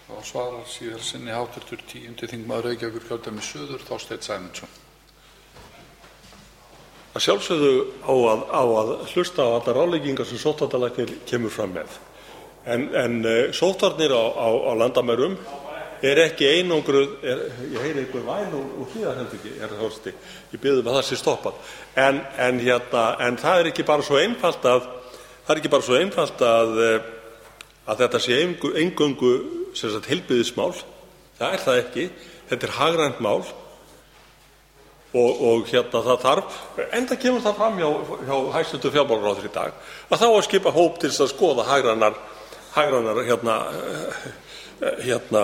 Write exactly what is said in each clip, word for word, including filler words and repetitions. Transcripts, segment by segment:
Þá svarar síðar sinni háttvirtur tíundi þingmaður Reykjavíkurkjördæmis suður, Þorsteinn Sæmundsson. Að sjálfsögðu á að, á að hlusta á allar ráðleggingar sem sóttvarnalæknir kemur fram með. En, en sóttvarnir á, á, á landamærum er ekki einangruð, er, ég heyri einhver væn og, og hlýðarhendingi, er það horfsti, ég byrði með það sé stoppað. En, en, hérna, en það er ekki bara svo einfalt að, það er ekki bara svo einfalt að, að þetta sé eingöngu sem sagt heilbrigðismál. Það er það ekki, þetta er hagrænt mál. Og, og hérna það þarf, enda kemur það fram hjá, hjá hæstv. Fjármálaráðherra í dag, að þá að skipa hóp til að skoða hagrænar, hagrænar hérna, hérna,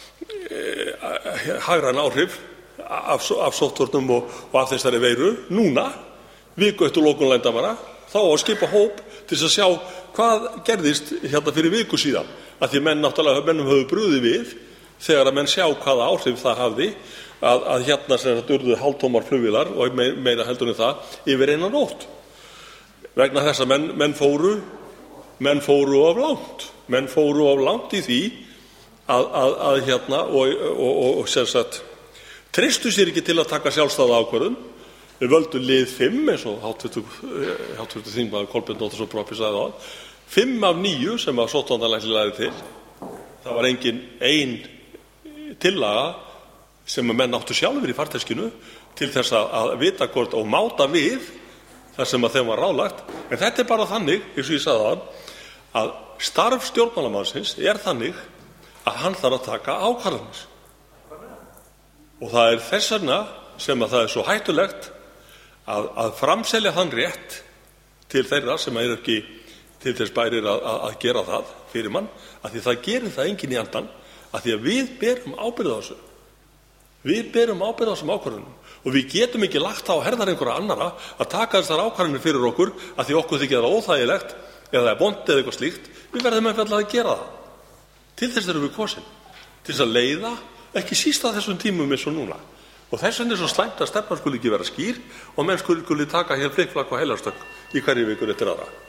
hagræn áhrif af, af sóttvörnum og, og af þessari veiru, núna, viku eftir lokun landamæra, þá að skipa hóp til að sjá hvað gerðist hérna fyrir viku síðan, að því menn náttúrulega, mennum höfðu brugðið við, þegar að menn sjá hvaða áhrif það hafði, að, að hérna sem þetta urðu hálftómar flugvélar og meira heldur en það yfir eina nótt. Vegna þess að menn, menn fóru, menn fóru of langt, menn fóru of langt í því að, að, að hérna og, og, og, og sem sagt treystu sér ekki til að taka sjálfstæða ákvörðun. Við völdum lið fimm eins og háttvirtur þingmaður Kolbeinn Óttarsson Proppé sagði á, fimm af níu sem að sóttvarnalæknir lagði til. Það var engin ein tillaga sem að menn áttu sjálfur í farteskinu til þess að, að vita hvort og máta við það sem að þeim var ráðlagt. En þetta er bara þannig, eins og ég sagði það, að starf stjórnmálamannsins er þannig að hann þarf að taka ákvarðanir. Og það er þess vegna sem að það er svo hættulegt að, að framselja þann rétt til þeirra sem er ekki til þess bærir að, að, að gera það fyrir mann, að því það gerir það enginn í andan, að því að við berum ábyrgð á þessu. Við berum ábyrgð á þessum ákvarðunum og við getum ekki lagt á herðar einhverja annara að taka þessar ákvarðanir fyrir okkur að því okkur þykir það óþægilegt eða það er bont eða eitthvað slíkt. Við verðum einfaldlega að gera það. Til þess erum við kosin. Til þess að leiða, ekki síst að þessum tímum eins og núna. Og þess vegna er svo slæmt að stefnan skuli ekki vera skýr og menn skuli taka hér flikkflakk og heilarstökk í hverju vikur eftir aðra.